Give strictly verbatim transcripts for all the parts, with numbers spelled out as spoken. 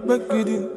make it in.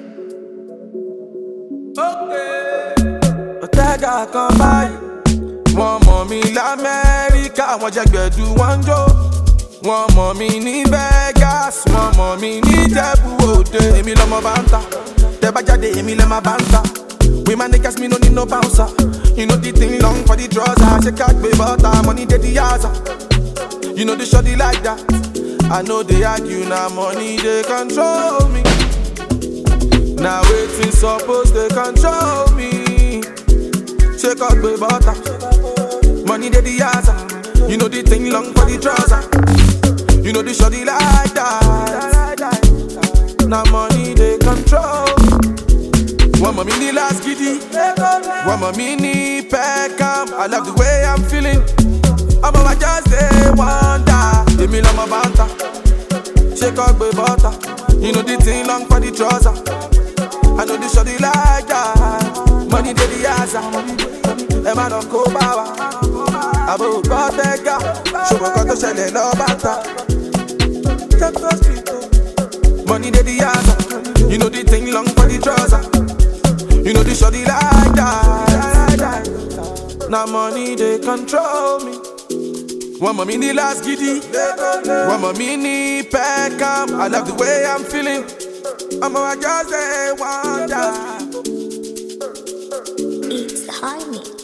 Okay. Otega kan báyìí. Wọ́n mọ̀ mí l'Amẹ́ríkà, wọ́n jẹ́ gbẹ̀du wọ́n jó. Wọ́n mọ̀ mí ní Vegas, wọ́n mọ̀ mí ní Ìjẹ̀bú Òde. Èmi lọmọ báńtà, tẹ́ bá jáde èmi lẹ máa báńtà. We my niggas, me no need no bouncer. You know the thing long for the trouser. She can't be butter, money dey the yaza. You know the shorty like that. I know they argue, now money they control me. Now waiting suppose they control me. She can't be butter, money dey the yaza. You know the thing long for the trouser. You know the shorty like that. Now money they control me. One more mini last giddy, one more mini Peckham. I love the way I'm feeling. I'm a just day wonder. Give me love my banter, shake up with butter. You know the thing long for the trouser. I know the shorty like that. Money to the ass, a man on co power. I will go take her. She will go to sell it no butter. Money to the ass, you know the thing long for the trouser. You know the shorty like that. Now money they control me. One more mini last giddy, one more mini Peckham. I love the way I'm feeling. I'm a just a wonder. It's the high mix.